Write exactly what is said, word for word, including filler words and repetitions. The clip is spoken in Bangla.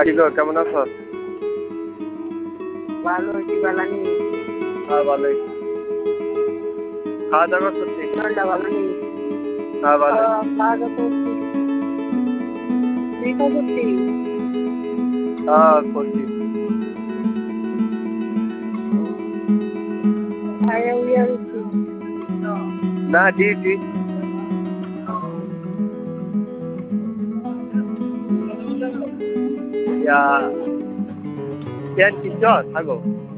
কি গো কেমন আছো? ভালো আছি ভালো নেই। হ্যাঁ ভালোই। খাওয়া দাওয়া করছি। শরীরটা ভালো নেই। হ্যাঁ ভালো। খাওয়া দাওয়া করছি। তুই তো করছি। হ্যাঁ করছি। খাইয়া উইয়া উঠছি। না জি জি। Ya, yan kicho, থাকো।